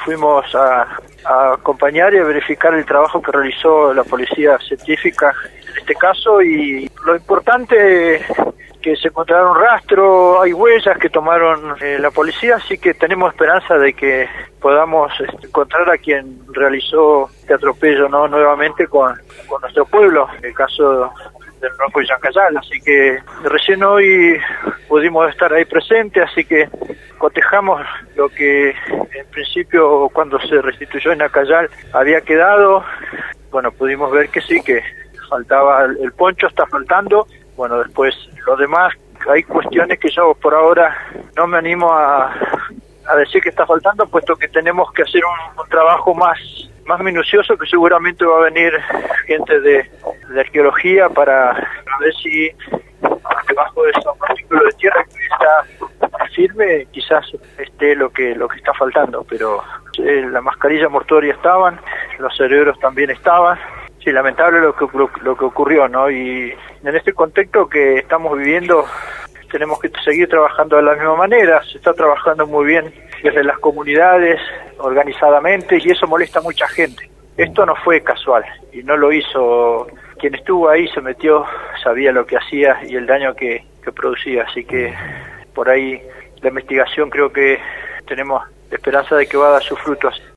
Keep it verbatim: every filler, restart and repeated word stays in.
fuimos a, a acompañar y a verificar el trabajo que realizó la policía científica en este caso, y lo importante que se encontraron rastro, hay huellas que tomaron eh, la policía, así que tenemos esperanza de que podamos este, encontrar a quien realizó este atropello, ¿no? Nuevamente con, con nuestro pueblo, en el caso del Ronco y Yancayal, así que recién hoy pudimos estar ahí presentes, así que cotejamos lo que en principio cuando se restituyó en Acayal había quedado. Bueno, pudimos ver que sí, que faltaba el, el poncho, está faltando. Bueno, después lo demás, hay cuestiones que yo por ahora no me animo a, a decir que está faltando, puesto que tenemos que hacer un, un trabajo más más minucioso, que seguramente va a venir gente de, de arqueología para ver si debajo de esos partículas de tierra que está firme, quizás esté lo que lo que está faltando, pero eh, la mascarilla mortuoria estaban, los cerebros también estaban. Sí, lamentable lo que lo, lo que ocurrió, ¿no? Y en este contexto que estamos viviendo tenemos que seguir trabajando de la misma manera. Se está trabajando muy bien desde las comunidades, organizadamente, y eso molesta a mucha gente. Esto no fue casual y no lo hizo quien estuvo ahí, se metió, sabía lo que hacía y el daño que, que producía, así que por ahí la investigación creo que tenemos esperanza de que va a dar sus frutos.